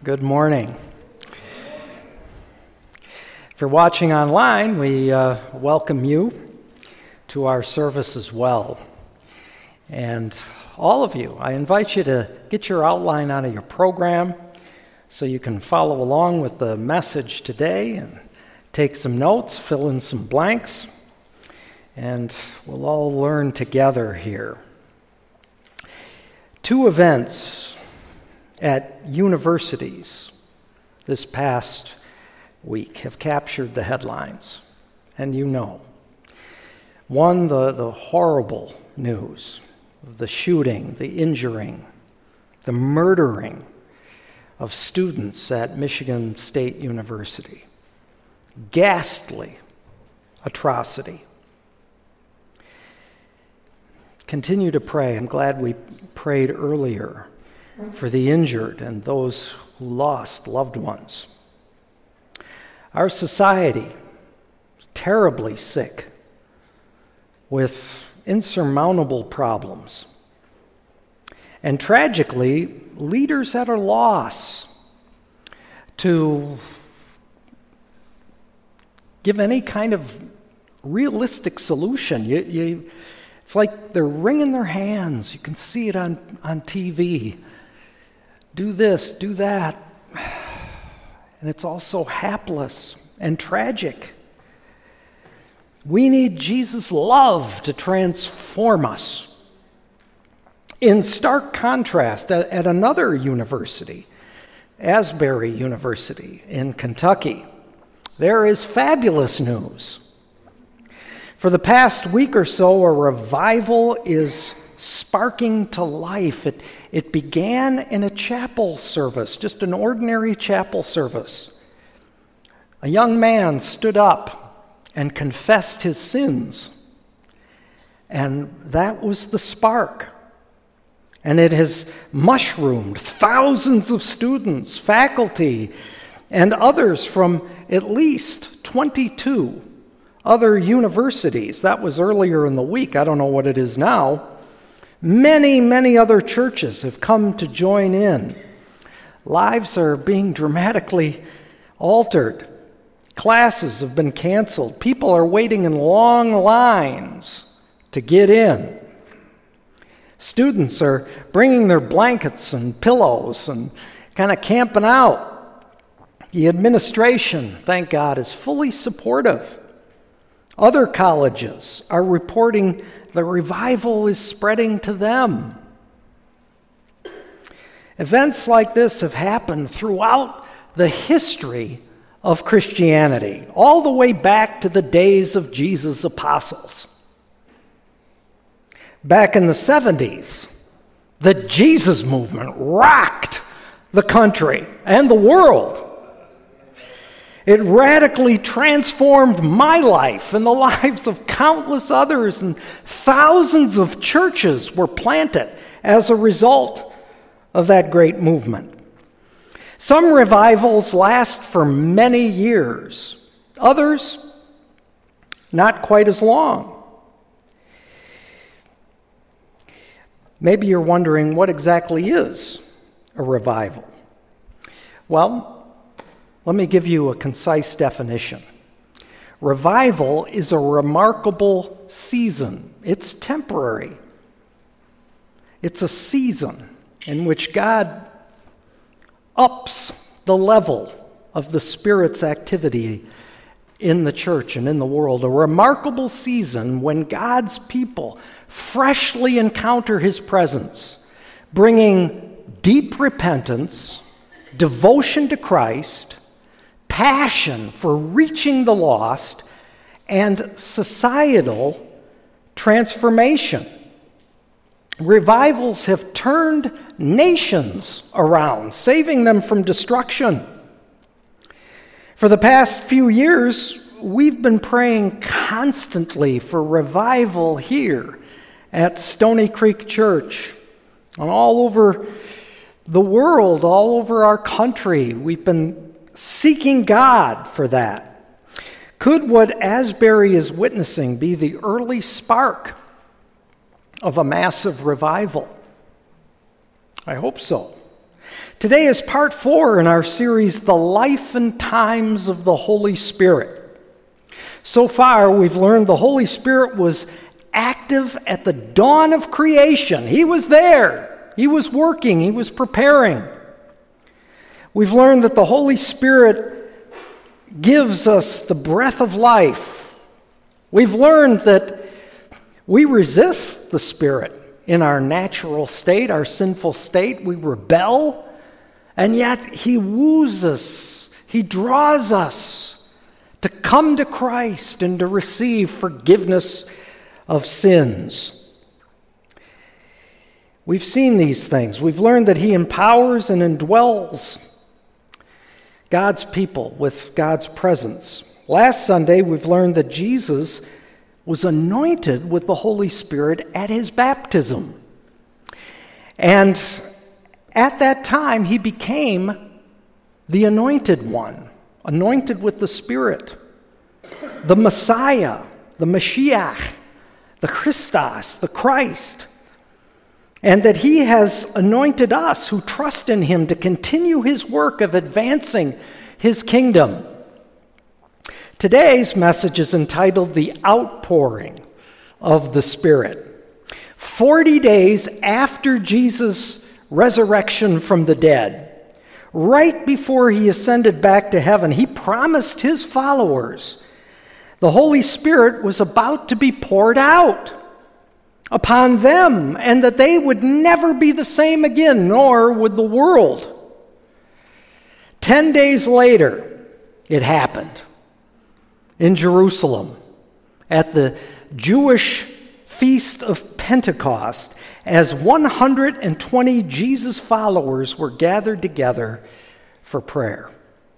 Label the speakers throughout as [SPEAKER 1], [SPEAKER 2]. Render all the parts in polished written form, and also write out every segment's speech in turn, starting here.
[SPEAKER 1] Good morning. If you're watching online, we welcome you to our service as well. And all of you, I invite you to get your outline out of your program so you can follow along with the message today and take some notes, fill in some blanks, and we'll all learn together here. Two events at universities this past week have captured the headlines, and you know. One, the horrible news of the shooting, the injuring, the murdering of students at Michigan State University. Ghastly atrocity. Continue to pray. I'm glad we prayed earlier for the injured and those who lost loved ones. Our society is terribly sick with insurmountable problems. And tragically, leaders at a loss to give any kind of realistic solution. It's like they're wringing their hands. You can see it on TV. Do this, do that. And it's all so hapless and tragic. We need Jesus' love to transform us. In stark contrast, at another university, Asbury University in Kentucky, there is fabulous news. For the past week or so, a revival is sparking to life. It began in a chapel service, just an ordinary chapel service. A young man stood up and confessed his sins, and that was the spark. And it has mushroomed. Thousands of students, faculty, and others from at least 22 other universities. That was earlier in the week. I don't know what it is now. Many, many other churches have come to join in. Lives are being dramatically altered. Classes have been canceled. People are waiting in long lines to get in. Students are bringing their blankets and pillows and kind of camping out. The administration, thank God, is fully supportive. Other colleges are reporting the revival is spreading to them. Events like this have happened throughout the history of Christianity, all the way back to the days of Jesus' apostles. Back in the 70s, the Jesus movement rocked the country and the world. It radically transformed my life and the lives of countless others, and thousands of churches were planted as a result of that great movement. Some revivals last for many years, others not quite as long. Maybe you're wondering, what exactly is a revival? Well, let me give you a concise definition. Revival is a remarkable season. It's temporary. It's a season in which God ups the level of the Spirit's activity in the church and in the world. A remarkable season when God's people freshly encounter His presence, bringing deep repentance, devotion to Christ, passion for reaching the lost, and societal transformation. Revivals have turned nations around, saving them from destruction. For the past few years, we've been praying constantly for revival here at Stony Creek Church and all over the world, all over our country. We've been seeking God for that. Could what Asbury is witnessing be the early spark of a massive revival? I hope so. Today is part 4 in our series, The Life and Times of the Holy Spirit. So far, we've learned the Holy Spirit was active at the dawn of creation. He was there. He was working. He was preparing. We've learned that the Holy Spirit gives us the breath of life. We've learned that we resist the Spirit in our natural state, our sinful state. We rebel, and yet He woos us. He draws us to come to Christ and to receive forgiveness of sins. We've seen these things. We've learned that He empowers and indwells God's people with God's presence. Last Sunday, we've learned that Jesus was anointed with the Holy Spirit at His baptism. And at that time, He became the anointed one, anointed with the Spirit, the Messiah, the Mashiach, the Christos, the Christ, and that He has anointed us who trust in Him to continue His work of advancing His kingdom. Today's message is entitled The Outpouring of the Spirit. 40 days after Jesus' resurrection from the dead, right before He ascended back to heaven, He promised His followers the Holy Spirit was about to be poured out upon them, and that they would never be the same again, nor would the world. 10 days later, it happened in Jerusalem at the Jewish feast of Pentecost, as 120 Jesus followers were gathered together for prayer.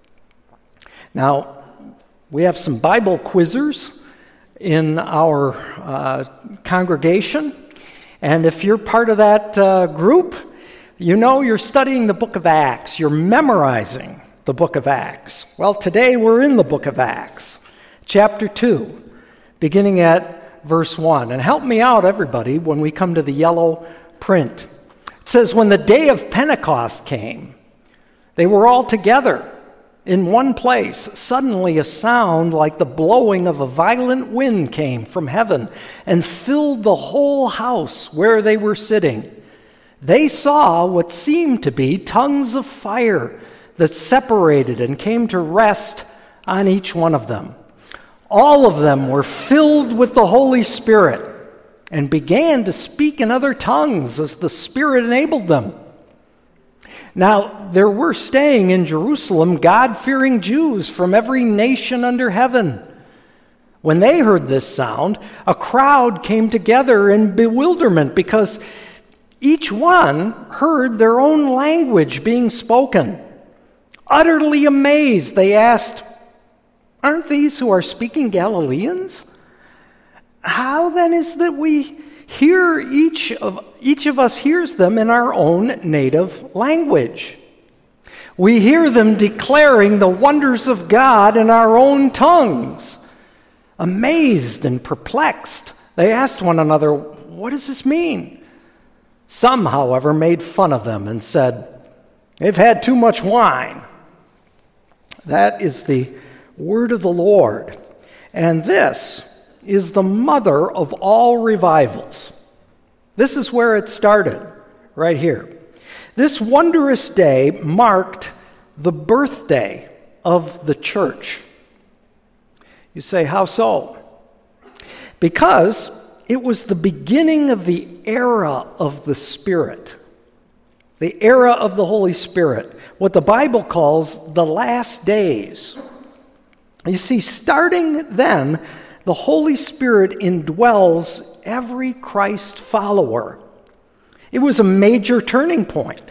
[SPEAKER 1] Now, we have some Bible quizzers in our congregation, and if you're part of that group, you know you're studying the book of Acts. You're memorizing the book of Acts. Well, today we're in the book of Acts, chapter 2, beginning at verse 1. And help me out, everybody, when we come to the yellow print. It says, when the day of Pentecost came, they were all together in one place. Suddenly a sound like the blowing of a violent wind came from heaven and filled the whole house where they were sitting. They saw what seemed to be tongues of fire that separated and came to rest on each one of them. All of them were filled with the Holy Spirit and began to speak in other tongues as the Spirit enabled them. Now, there were staying in Jerusalem God-fearing Jews from every nation under heaven. When they heard this sound, a crowd came together in bewilderment because each one heard their own language being spoken. Utterly amazed, they asked, "Aren't these who are speaking Galileans? How then is that we hear each of us hears them in our own native language? We hear them declaring the wonders of God in our own tongues." Amazed and perplexed, they asked one another, "What does this mean?" Some, however, made fun of them and said, "They've had too much wine." That is the word of the Lord. And this is the mother of all revivals. This is where it started, right here. This wondrous day marked the birthday of the church. You say, how so? Because it was the beginning of the era of the Spirit, the era of the Holy Spirit, what the Bible calls the last days. You see, starting then, the Holy Spirit indwells every Christ follower. It was a major turning point.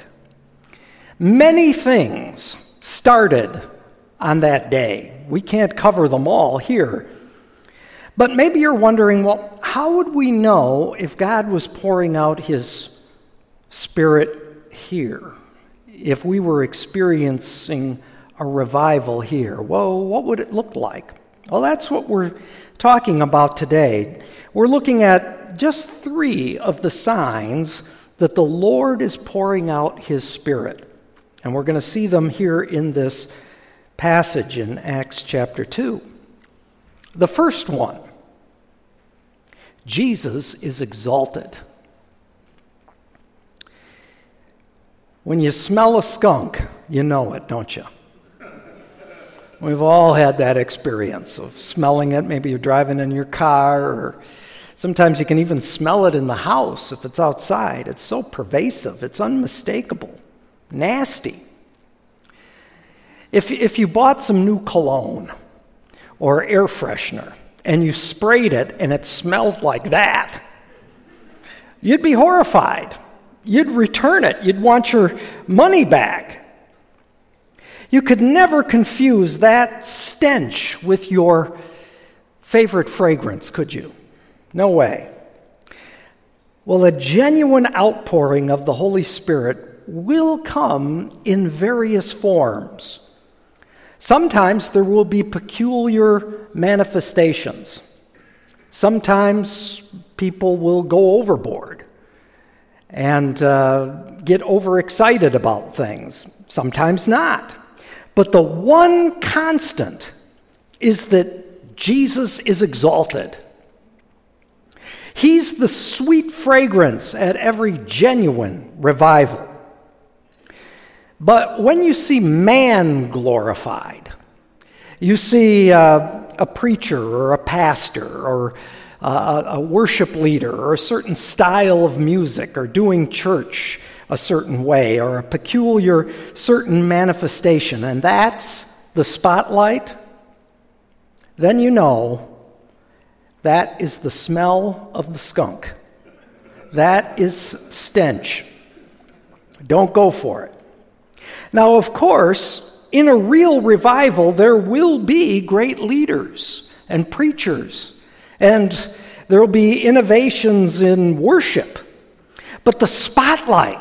[SPEAKER 1] Many things started on that day. We can't cover them all here. But maybe you're wondering, well, how would we know if God was pouring out His Spirit here? If we were experiencing a revival here? Well, what would it look like? Well, that's what we're talking about today. We're looking at just 3 of the signs that the Lord is pouring out His Spirit. And we're going to see them here in this passage in Acts chapter 2. The first one, Jesus is exalted. When you smell a skunk, you know it, don't you? We've all had that experience of smelling it. Maybe you're driving in your car, or sometimes you can even smell it in the house if it's outside. It's so pervasive. It's unmistakable. Nasty. If you bought some new cologne or air freshener and you sprayed it and it smelled like that, you'd be horrified. You'd return it. You'd want your money back. You could never confuse that stench with your favorite fragrance, could you? No way. Well, a genuine outpouring of the Holy Spirit will come in various forms. Sometimes there will be peculiar manifestations. Sometimes people will go overboard and get overexcited about things. Sometimes not. But the one constant is that Jesus is exalted. He's the sweet fragrance at every genuine revival. But when you see man glorified, you see a preacher or a pastor or a worship leader or a certain style of music or doing church a certain way or a peculiar certain manifestation, and that's the spotlight, then you know that is the smell of the skunk. That is stench. Don't go for it. Now, of course, in a real revival, there will be great leaders and preachers, and there will be innovations in worship. But the spotlight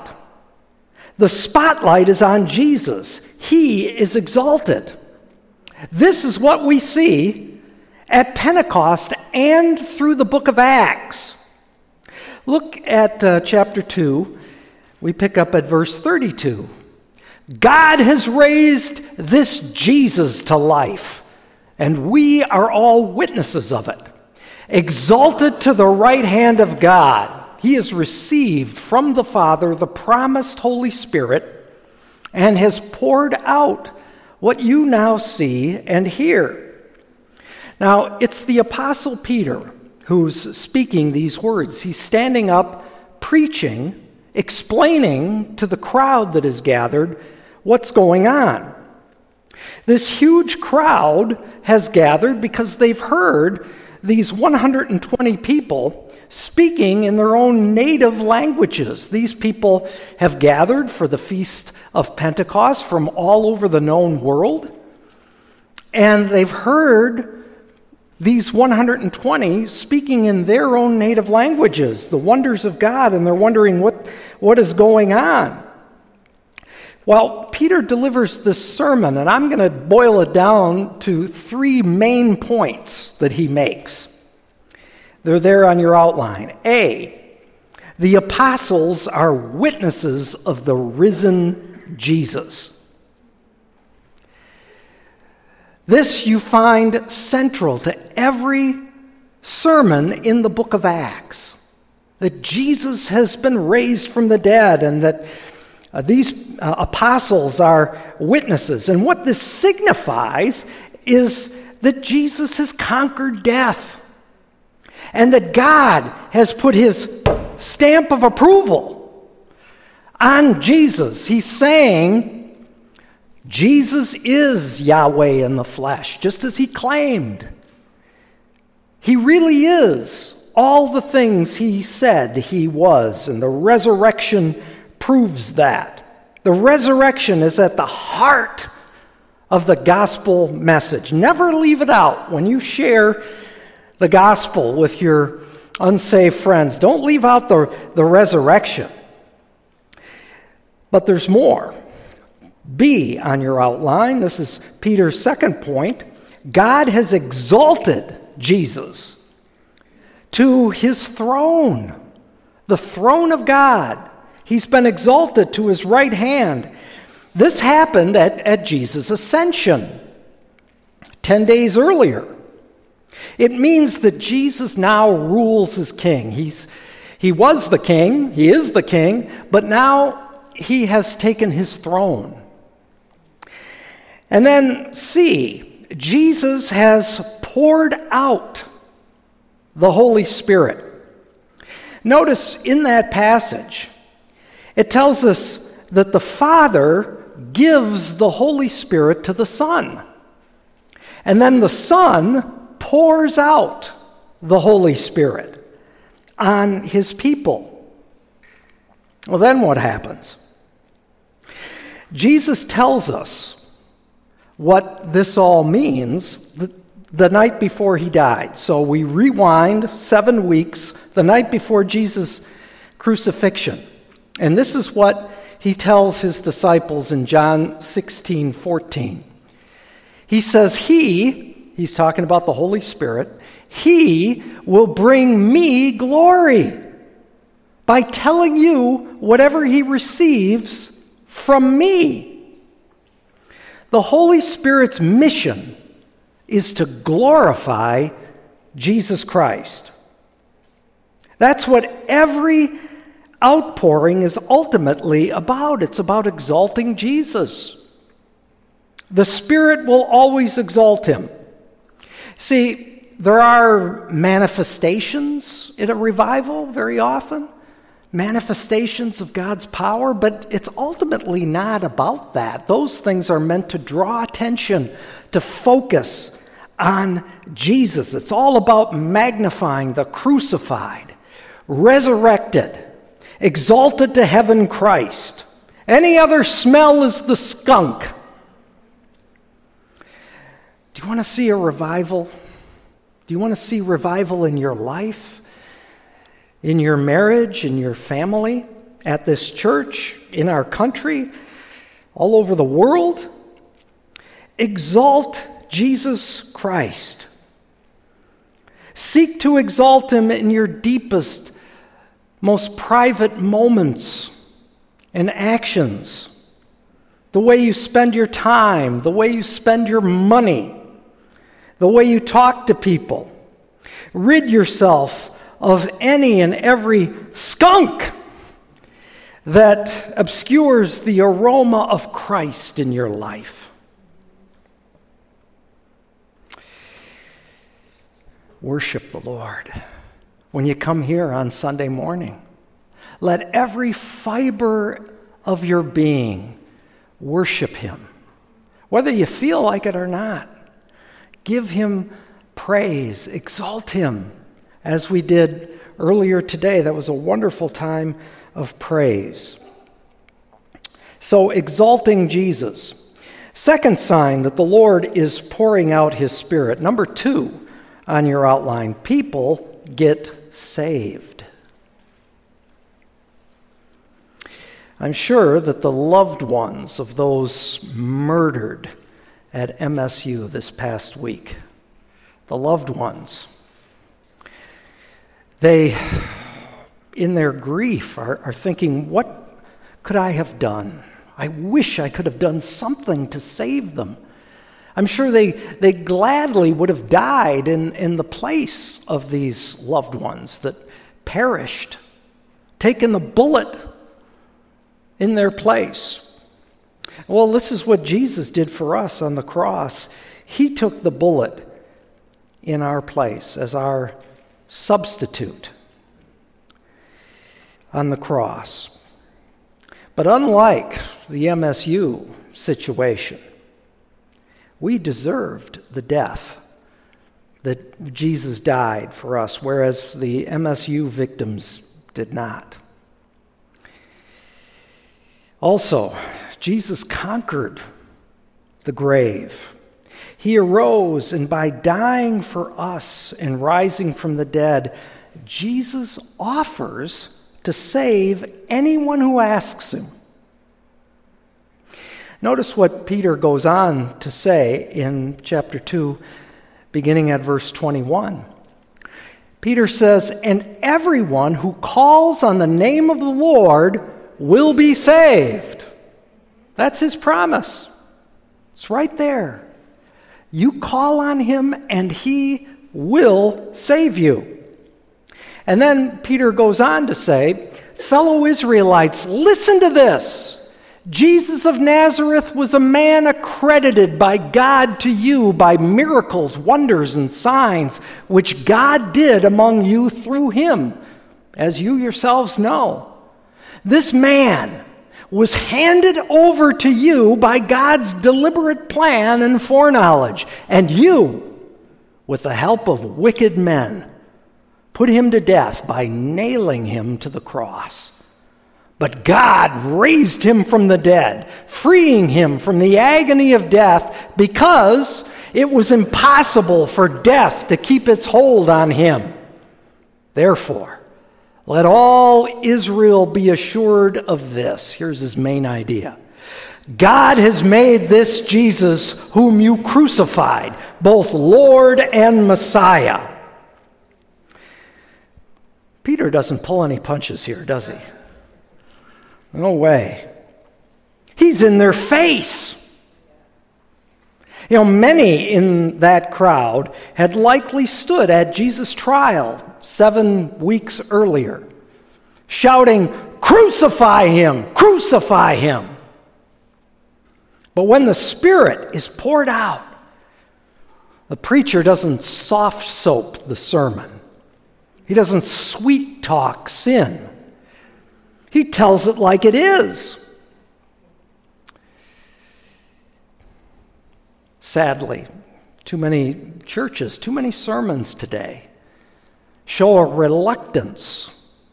[SPEAKER 1] is on Jesus. He is exalted. This is what we see at Pentecost and through the book of Acts. Look at chapter 2. We pick up at verse 32. God has raised this Jesus to life, and we are all witnesses of it. Exalted to the right hand of God, he has received from the Father the promised Holy Spirit and has poured out what you now see and hear. Now, it's the Apostle Peter who's speaking these words. He's standing up, preaching, explaining to the crowd that is gathered what's going on. This huge crowd has gathered because they've heard these 120 people speaking in their own native languages. These people have gathered for the Feast of Pentecost from all over the known world, and they've heard these 120 speaking in their own native languages, the wonders of God, and they're wondering what is going on. Well, Peter delivers this sermon, and I'm going to boil it down to 3 main points that he makes. They're there on your outline. A, the apostles are witnesses of the risen Jesus. This you find central to every sermon in the book of Acts, that Jesus has been raised from the dead and that these apostles are witnesses. And what this signifies is that Jesus has conquered death and that God has put his stamp of approval on Jesus. He's saying Jesus is Yahweh in the flesh, just as he claimed. He really is all the things he said he was, and the resurrection proves that. The resurrection is at the heart of the gospel message. Never leave it out when you share the gospel with your unsaved friends. Don't leave out the resurrection. But there's more. B on your outline, this is Peter's second point. God has exalted Jesus to his throne, the throne of God. He's been exalted to his right hand. This happened at Jesus' ascension, 10 days earlier. It means that Jesus now rules as king. He was the king, he is the king, but now he has taken his throne. And then C, Jesus has poured out the Holy Spirit. Notice in that passage, it tells us that the Father gives the Holy Spirit to the Son. And then the Son pours out the Holy Spirit on his people. Well, then what happens? Jesus tells us what this all means the night before he died. So we rewind 7 weeks, the night before Jesus' crucifixion. And this is what he tells his disciples in John 16:14. He says, he's talking about the Holy Spirit, he will bring me glory by telling you whatever he receives from me. The Holy Spirit's mission is to glorify Jesus Christ. That's what every outpouring is ultimately about. It's about exalting Jesus. The Spirit will always exalt him. See, there are manifestations in a revival very often, manifestations of God's power, but it's ultimately not about that. Those things are meant to draw attention, to focus on Jesus. It's all about magnifying the crucified, resurrected, exalted to heaven Christ. Any other smell is the skunk. Do you want to see a revival? Do you want to see revival in your life, in your marriage, in your family, at this church, in our country, all over the world? Exalt Jesus Christ. Seek to exalt him in your deepest, most private moments and actions. The way you spend your time, the way you spend your money, the way you talk to people. Rid yourself of any and every skunk that obscures the aroma of Christ in your life. Worship the Lord. When you come here on Sunday morning, let every fiber of your being worship him, whether you feel like it or not. Give him praise, exalt him, as we did earlier today. That was a wonderful time of praise. So, exalting Jesus. Second sign that the Lord is pouring out his Spirit. Number 2 on your outline, people get saved. I'm sure that the loved ones of those murdered at MSU this past week, the loved ones, they, in their grief, are thinking, what could I have done? I wish I could have done something to save them. I'm sure they gladly would have died in the place of these loved ones that perished, taken the bullet in their place. Well, this is what Jesus did for us on the cross. He took the bullet in our place as our substitute on the cross. But unlike the MSU situation, we deserved the death that Jesus died for us, whereas the MSU victims did not. Also, Jesus conquered the grave. He arose, and by dying for us and rising from the dead, Jesus offers to save anyone who asks him. Notice what Peter goes on to say in chapter 2, beginning at verse 21. Peter says, "And everyone who calls on the name of the Lord will be saved." That's his promise. It's right there. You call on him and he will save you. And then Peter goes on to say, fellow Israelites, listen to this. Jesus of Nazareth was a man accredited by God to you by miracles, wonders, and signs, which God did among you through him, as you yourselves know. This man was handed over to you by God's deliberate plan and foreknowledge, and you, with the help of wicked men, put him to death by nailing him to the cross. But God raised him from the dead, freeing him from the agony of death, because it was impossible for death to keep its hold on him. Therefore, let all Israel be assured of this. Here's his main idea. God has made this Jesus, whom you crucified, both Lord and Messiah. Peter doesn't pull any punches here, does he? No way. He's in their face. Many in that crowd had likely stood at Jesus' trial 7 weeks earlier, shouting, "Crucify him! Crucify him!" But when the Spirit is poured out, the preacher doesn't soft soap the sermon. He doesn't sweet talk sin. He tells it like it is. Sadly, too many churches, too many sermons today show a reluctance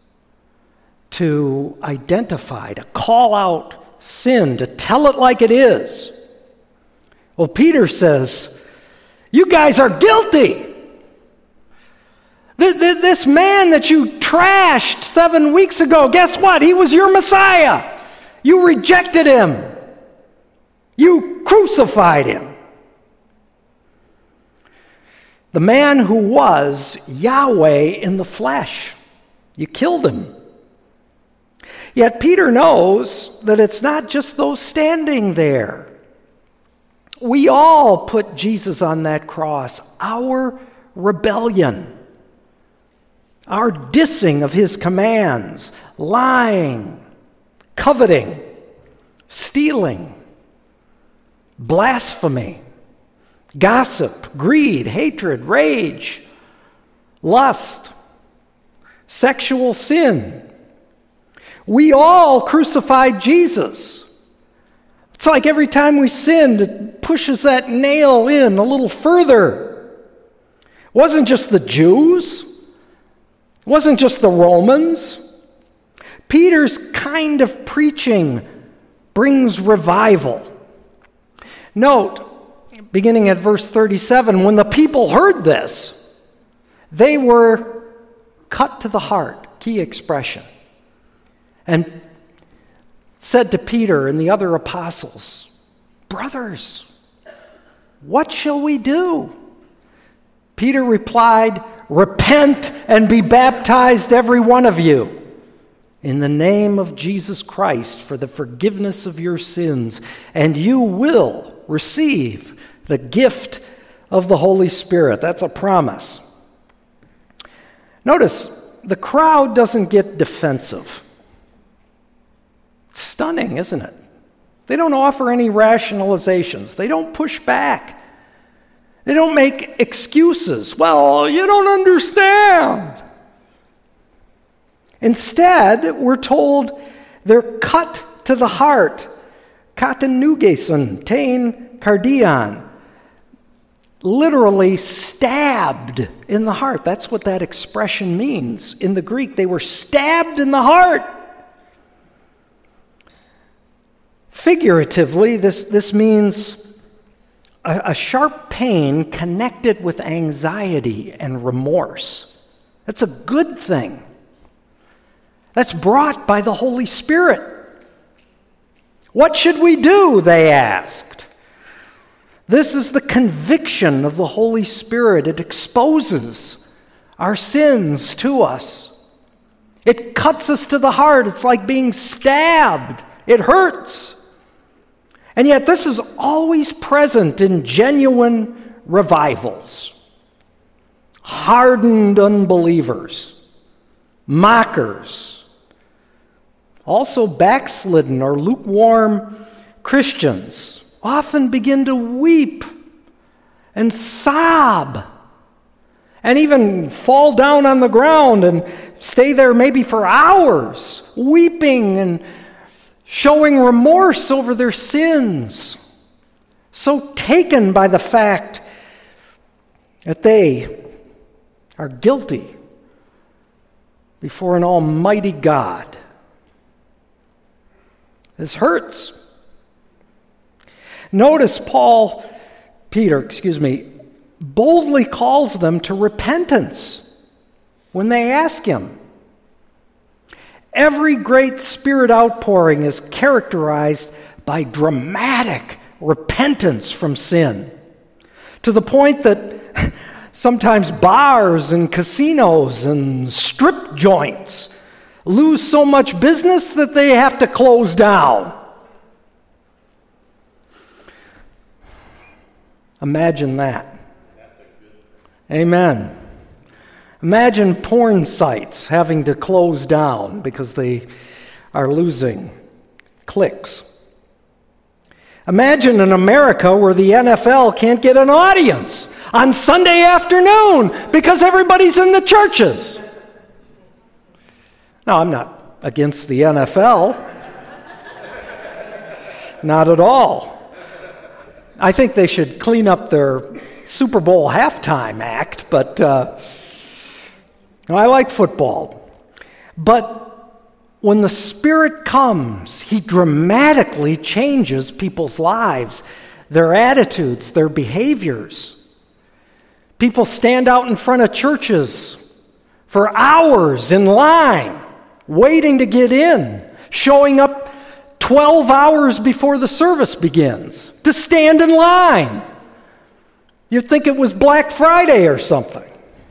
[SPEAKER 1] to identify, to call out sin, to tell it like it is. Well, Peter says, you guys are guilty. This man that you trashed 7 weeks ago, guess what? He was your Messiah. You rejected him. You crucified him. The man who was Yahweh in the flesh. You killed him. Yet Peter knows that it's not just those standing there. We all put Jesus on that cross. Our rebellion, our dissing of his commands, lying, coveting, stealing, blasphemy, gossip, greed, hatred, rage, lust, sexual sin. We all crucified Jesus. It's like every time we sinned, it pushes that nail in a little further. It wasn't just the Jews. It wasn't just the Romans. Peter's kind of preaching brings revival. Note, beginning at verse 37, when the people heard this, they were cut to the heart, key expression, and said to Peter and the other apostles, "Brothers, what shall we do?" Peter replied, "Repent and be baptized, every one of you, in the name of Jesus Christ for the forgiveness of your sins, and you will receive the gift of the Holy Spirit." That's a promise. Notice, the crowd doesn't get defensive. It's stunning, isn't it? They don't offer any rationalizations. They don't push back. They don't make excuses. Well, you don't understand. Instead, we're told they're cut to the heart. Katanugeson, tein kardion. Literally stabbed in the heart. That's what that expression means. In the Greek, they were stabbed in the heart. Figuratively, this means a sharp pain connected with anxiety and remorse. That's a good thing. That's brought by the Holy Spirit. What should we do? They asked. This is the conviction of the Holy Spirit. It exposes our sins to us. It cuts us to the heart. It's like being stabbed. It hurts. And yet this is always present in genuine revivals. Hardened unbelievers, mockers, also backslidden or lukewarm Christians often begin to weep and sob and even fall down on the ground and stay there maybe for hours, weeping and showing remorse over their sins, so taken by the fact that they are guilty before an almighty God. This hurts. Notice Peter, boldly calls them to repentance when they ask him. Every great Spirit outpouring is characterized by dramatic repentance from sin, to the point that sometimes bars and casinos and strip joints lose so much business that they have to close down. Imagine that. Amen. Imagine porn sites having to close down because they are losing clicks. Imagine in America where the NFL can't get an audience on Sunday afternoon because everybody's in the churches. Now, I'm not against the NFL. Not at all. I think they should clean up their Super Bowl halftime act, but I like football. But when the Spirit comes, He dramatically changes people's lives, their attitudes, their behaviors. People stand out in front of churches for hours in line, waiting to get in, showing up 12 hours before the service begins to stand in line. You'd think it was Black Friday or something.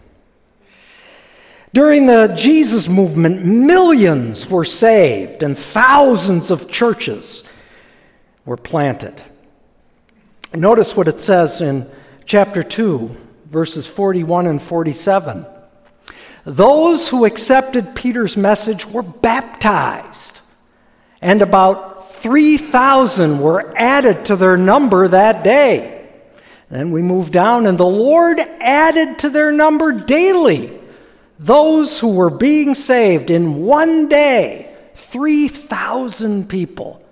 [SPEAKER 1] During the Jesus movement, millions were saved and thousands of churches were planted. Notice what it says in chapter 2, verses 41 and 47. Those who accepted Peter's message were baptized, and about 3,000 were added to their number that day. Then we move down, and the Lord added to their number daily those who were being saved. In one day, 3,000 people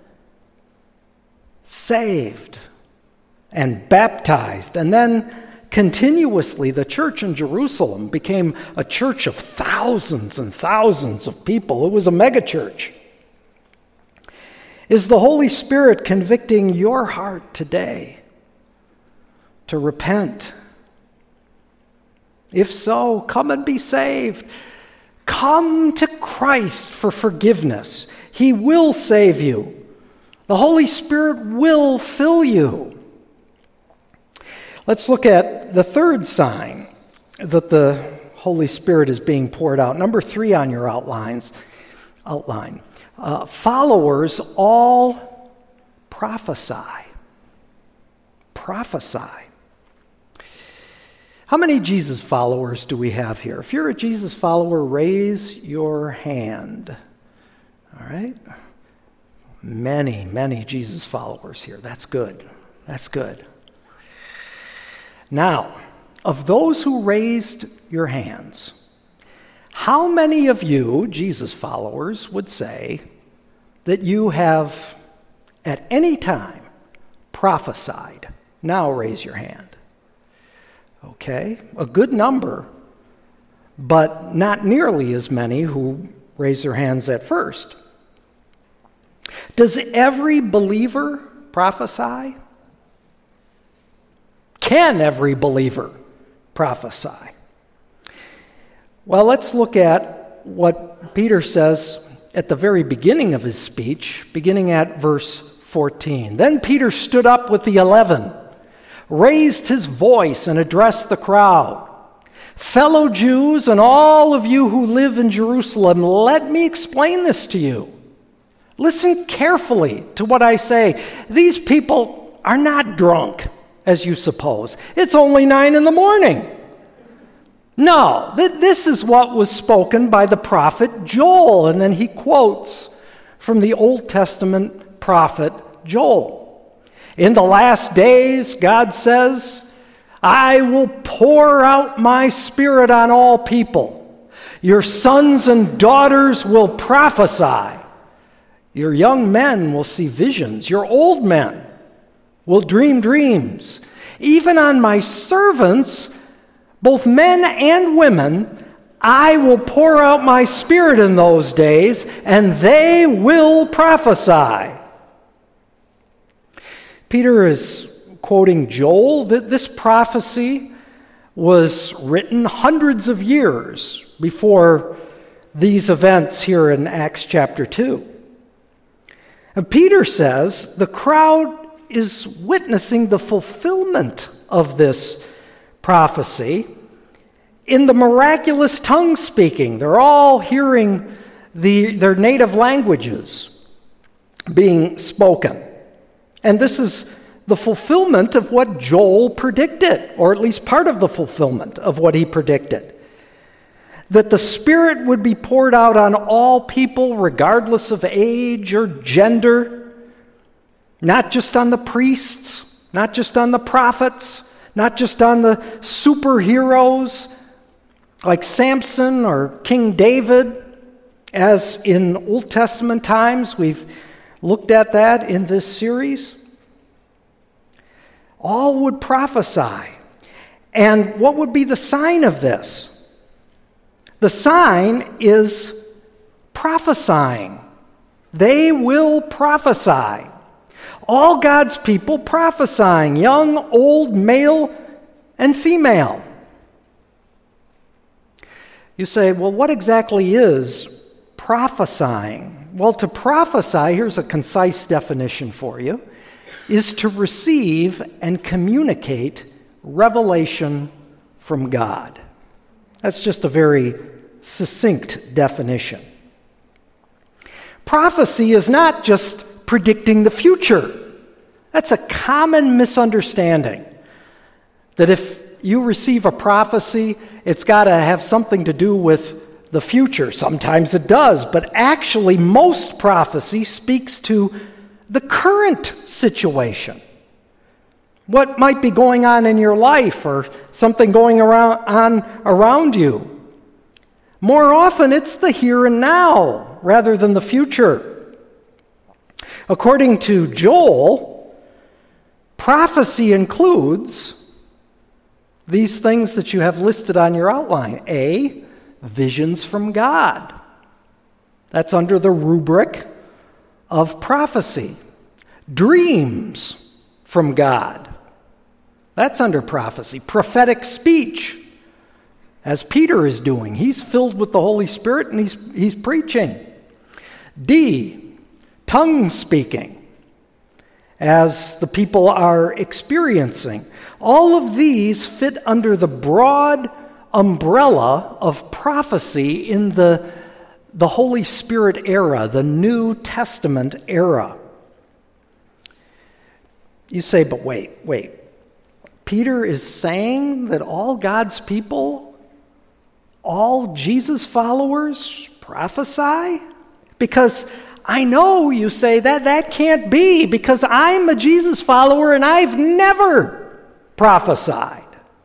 [SPEAKER 1] saved and baptized. And then continuously, the church in Jerusalem became a church of thousands and thousands of people. It was a megachurch. Is the Holy Spirit convicting your heart today to repent? If so, come and be saved. Come to Christ for forgiveness. He will save you. The Holy Spirit will fill you. Let's look at the third sign that the Holy Spirit is being poured out. Number 3 on your outline. Followers all prophesy. Prophesy. How many Jesus followers do we have here? If you're a Jesus follower, raise your hand. All right? Many, many Jesus followers here. That's good. That's good. Now, of those who raised your hands, how many of you, Jesus followers, would say that you have at any time prophesied? Now raise your hand. Okay, a good number, but not nearly as many who raise their hands at first. Does every believer prophesy? Can every believer prophesy? Well, let's look at what Peter says at the very beginning of his speech, beginning at verse 14. Then Peter stood up with the 11, raised his voice and addressed the crowd. Fellow Jews and all of you who live in Jerusalem, let me explain this to you. Listen carefully to what I say. These people are not drunk, as you suppose. It's only 9 a.m. No, this is what was spoken by the prophet Joel. And then he quotes from the Old Testament prophet Joel. In the last days, God says, I will pour out my Spirit on all people. Your sons and daughters will prophesy. Your young men will see visions. Your old men will dream dreams. Even on my servants, both men and women, I will pour out my Spirit in those days, and they will prophesy. Peter is quoting Joel. This prophecy was written hundreds of years before these events here in Acts chapter 2. And Peter says the crowd is witnessing the fulfillment of this prophecy in the miraculous tongue speaking. They're all hearing their native languages being spoken. And this is the fulfillment of what Joel predicted, or at least part of the fulfillment of what he predicted. That the Spirit would be poured out on all people, regardless of age or gender, not just on the priests, not just on the prophets, not just on the superheroes like Samson or King David, as in Old Testament times. We've looked at that in this series. All would prophesy. And what would be the sign of this? The sign is prophesying. They will prophesy. All God's people prophesying, young, old, male, and female. You say, well, what exactly is prophesying? Well, to prophesy, here's a concise definition for you, is to receive and communicate revelation from God. That's just a very succinct definition. Prophecy is not just predicting the future. That's a common misunderstanding. That if you receive a prophecy, it's got to have something to do with the future. Sometimes it does, but actually most prophecy speaks to the current situation. What might be going on in your life or something going around you. More often, it's the here and now rather than the future. According to Joel, prophecy includes these things that you have listed on your outline. A, visions from God. That's under the rubric of prophecy. Dreams from God. That's under prophecy. Prophetic speech, as Peter is doing. He's filled with the Holy Spirit and he's preaching. D, tongue speaking, as the people are experiencing. All of these fit under the broad umbrella of prophecy in the Holy Spirit era, the New Testament era. You say, but wait. Peter is saying that all God's people, all Jesus followers prophesy? Because I know you say that can't be, because I'm a Jesus follower and I've never prophesied.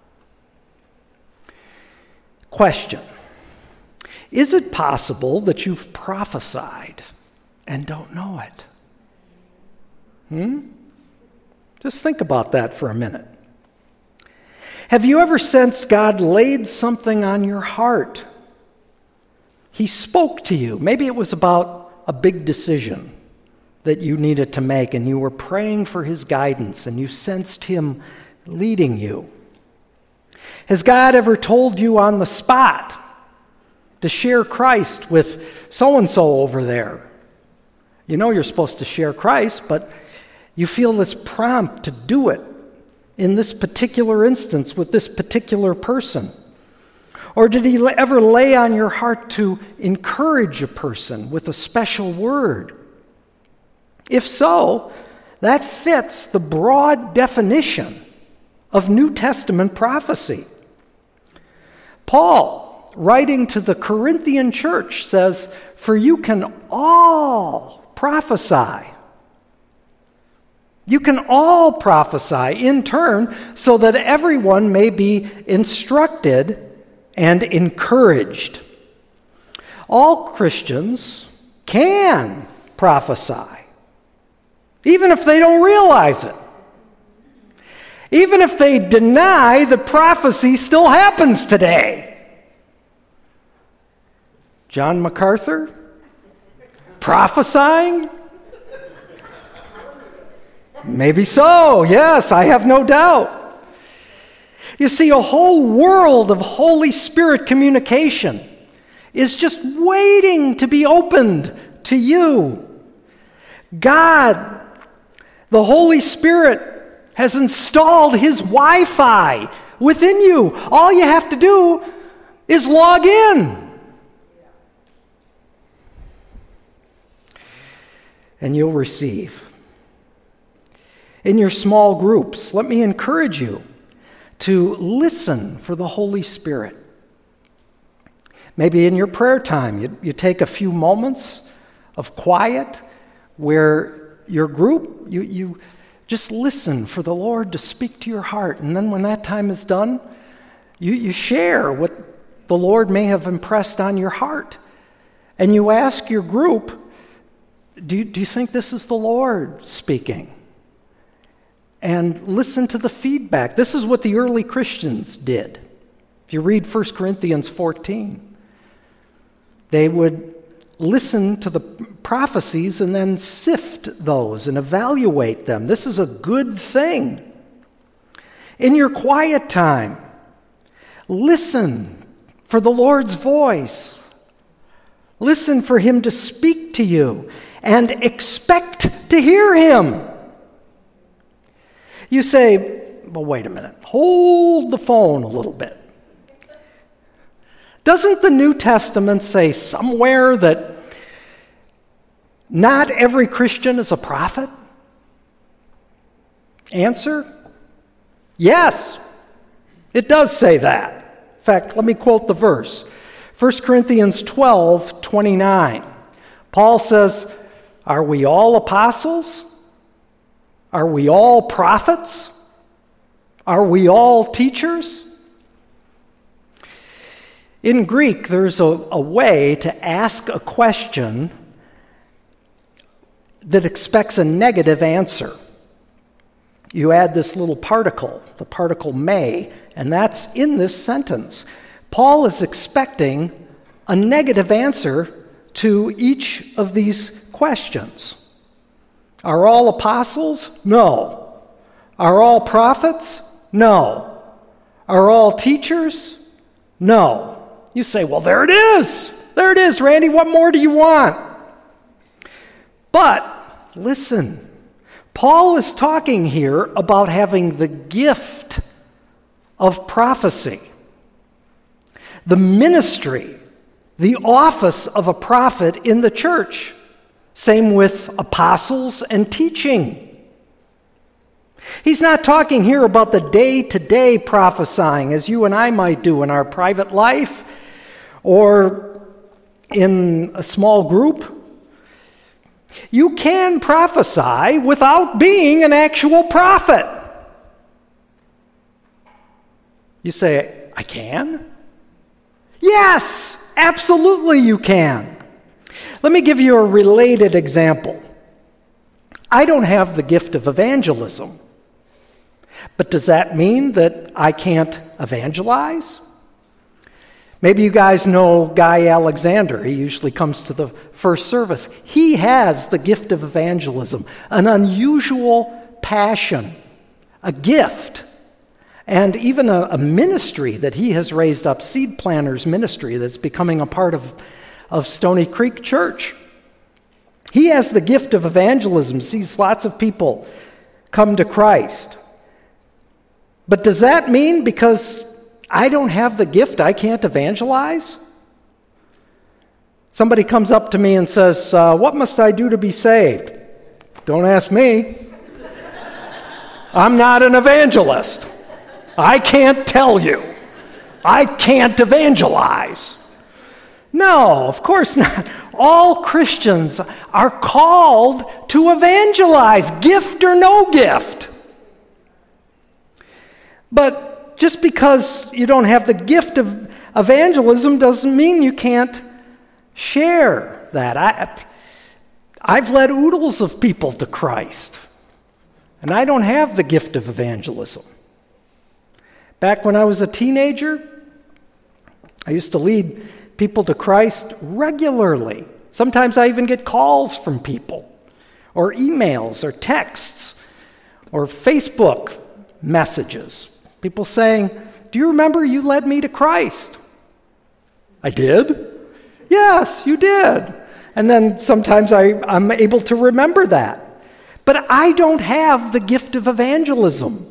[SPEAKER 1] Question: is it possible that you've prophesied and don't know it? Just think about that for a minute. Have you ever sensed God laid something on your heart? He spoke to you. Maybe it was about a big decision that you needed to make, and you were praying for His guidance, and you sensed Him leading you. Has God ever told you on the spot to share Christ with so-and-so over there? You know you're supposed to share Christ, but you feel this prompt to do it in this particular instance with this particular person. Or did He ever lay on your heart to encourage a person with a special word If so, that fits the broad definition of New Testament prophecy. Paul, writing to the Corinthian church, says, "For you can all prophesy." You can all prophesy in turn so that everyone may be instructed and encouraged. All Christians can prophesy, even if they don't realize it. Even if they deny that prophecy still happens today. John MacArthur prophesying? Maybe so, yes, I have no doubt. You see, a whole world of Holy Spirit communication is just waiting to be opened to you. God, the Holy Spirit, has installed His Wi-Fi within you. All you have to do is log in. And you'll receive. In your small groups, let me encourage you to listen for the Holy Spirit. Maybe in your prayer time, you take a few moments of quiet where your group, you just listen for the Lord to speak to your heart. And then when that time is done, you share what the Lord may have impressed on your heart. And you ask your group, do you think this is the Lord speaking? And listen to the feedback. This is what the early Christians did. If you read 1 Corinthians 14, they would listen to the prophecies and then sift those and evaluate them. This is a good thing. In your quiet time, listen for the Lord's voice. Listen for Him to speak to you and expect to hear Him. You say, well, wait a minute. Hold the phone a little bit. Doesn't the New Testament say somewhere that not every Christian is a prophet? Answer? Yes, it does say that. In fact, let me quote the verse. 1 Corinthians 12:29. Paul says, "Are we all apostles? Are we all prophets? Are we all teachers?" In Greek, there's a way to ask a question that expects a negative answer. You add this little particle, the particle may, and that's in this sentence. Paul is expecting a negative answer to each of these questions. Are all apostles? No. Are all prophets? No. Are all teachers? No. You say, well, there it is. There it is, Randy. What more do you want? But listen, Paul is talking here about having the gift of prophecy, the ministry, the office of a prophet in the church. Same with apostles and teaching. He's not talking here about the day-to-day prophesying as you and I might do in our private life or in a small group. You can prophesy without being an actual prophet. You say, I can? Yes, absolutely you can. Let me give you a related example. I don't have the gift of evangelism, but does that mean that I can't evangelize? Maybe you guys know Guy Alexander. He usually comes to the first service. He has the gift of evangelism, an unusual passion, a gift, and even a ministry that he has raised up, Seed Planters Ministry, that's becoming a part of Stony Creek Church. He has the gift of evangelism, sees lots of people come to Christ. But does that mean because I don't have the gift, I can't evangelize? Somebody comes up to me and says, what must I do to be saved? Don't ask me. I'm not an evangelist. I can't tell you. I can't evangelize. No, of course not. All Christians are called to evangelize, gift or no gift. But just because you don't have the gift of evangelism doesn't mean you can't share that. I've led oodles of people to Christ, and I don't have the gift of evangelism. Back when I was a teenager, I used to lead people to Christ regularly. Sometimes I even get calls from people, or emails, or texts, or Facebook messages. People saying, "Do you remember you led me to Christ?" I did. Yes, you did. And then sometimes I'm able to remember that. But I don't have the gift of evangelism.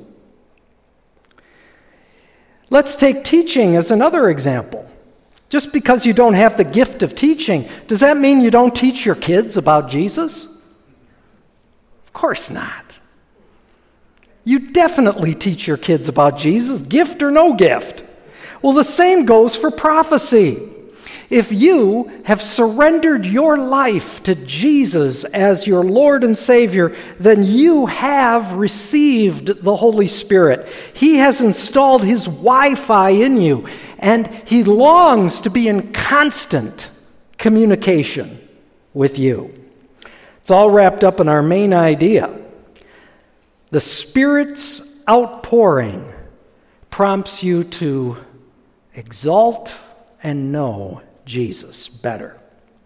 [SPEAKER 1] Let's take teaching as another example. Just because you don't have the gift of teaching, does that mean you don't teach your kids about Jesus? Of course not. You definitely teach your kids about Jesus, gift or no gift. Well, the same goes for prophecy. If you have surrendered your life to Jesus as your Lord and Savior, then you have received the Holy Spirit. He has installed His Wi-Fi in you, and He longs to be in constant communication with you. It's all wrapped up in our main idea. The Spirit's outpouring prompts you to exalt and know Jesus better.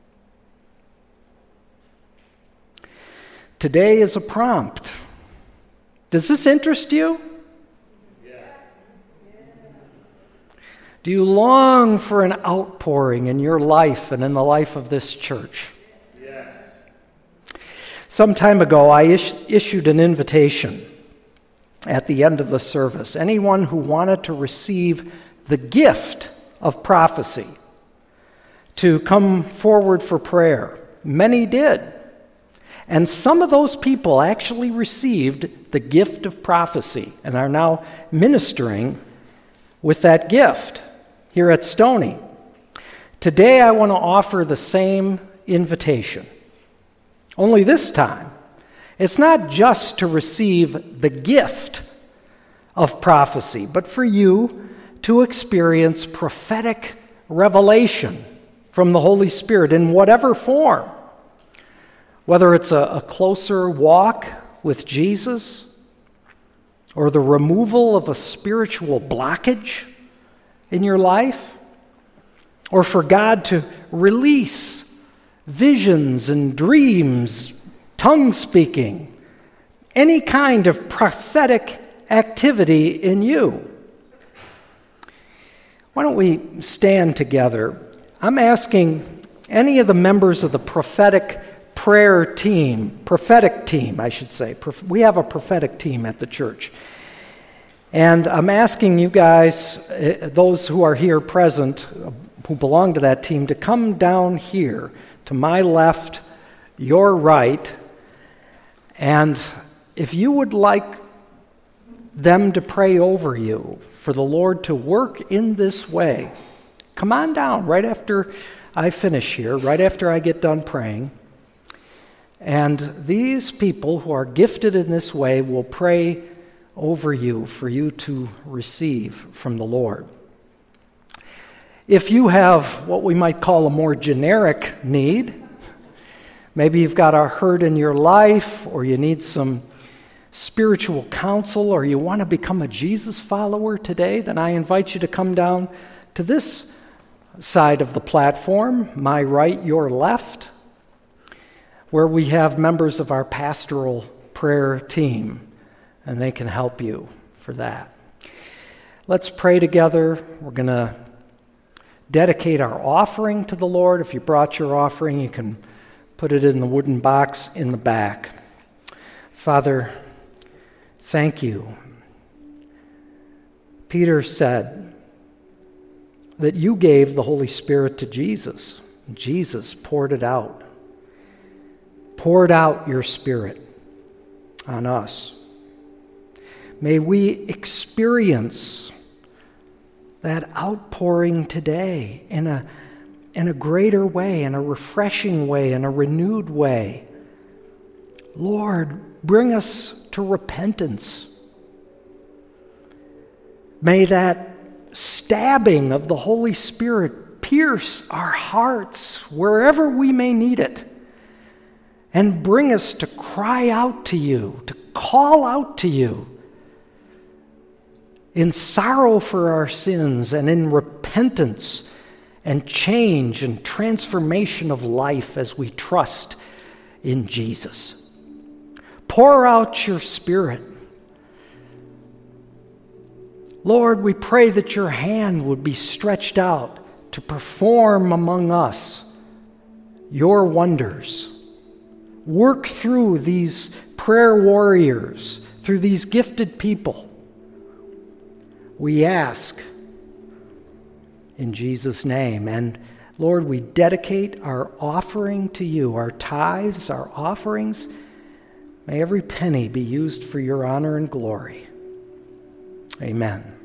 [SPEAKER 1] Today is a prompt. Does this interest you?
[SPEAKER 2] Yes.
[SPEAKER 1] Do you long for an outpouring in your life and in the life of this church?
[SPEAKER 2] Yes.
[SPEAKER 1] Some time ago, I issued an invitation at the end of the service. Anyone who wanted to receive the gift of prophecy to come forward for prayer. Many did. And some of those people actually received the gift of prophecy and are now ministering with that gift here at Stony. Today I want to offer the same invitation. Only this time, it's not just to receive the gift of prophecy, but for you to experience prophetic revelation from the Holy Spirit in whatever form. Whether it's a closer walk with Jesus, or the removal of a spiritual blockage in your life, or for God to release visions and dreams, tongue speaking, any kind of prophetic activity in you. Why don't we stand together? I'm asking any of the members of the prophetic team, I should say. We have a prophetic team at the church. And I'm asking you guys, those who are here present, who belong to that team, to come down here to my left, your right, and if you would like them to pray over you for the Lord to work in this way, come on down right after I finish here, right after I get done praying. And these people who are gifted in this way will pray over you for you to receive from the Lord. If you have what we might call a more generic need, maybe you've got a hurt in your life, or you need some spiritual counsel, or you want to become a Jesus follower today, then I invite you to come down to this side of the platform, my right, your left, where we have members of our pastoral prayer team, and they can help you for that. Let's pray together. We're going to dedicate our offering to the Lord. If you brought your offering, you can put it in the wooden box in the back. Father, thank you. Peter said that you gave the Holy Spirit to Jesus. Jesus poured it out. Poured out your Spirit on us. May we experience that outpouring today in a greater way, in a refreshing way, in a renewed way. Lord, bring us to repentance. May that stabbing of the Holy Spirit pierce our hearts wherever we may need it, and bring us to cry out to you, to call out to you in sorrow for our sins and in repentance and change and transformation of life as we trust in Jesus. Pour out your Spirit. Lord, we pray that your hand would be stretched out to perform among us your wonders. Work through these prayer warriors, through these gifted people. We ask in Jesus' name. And Lord, we dedicate our offering to you, our tithes, our offerings. May every penny be used for your honor and glory. Amen.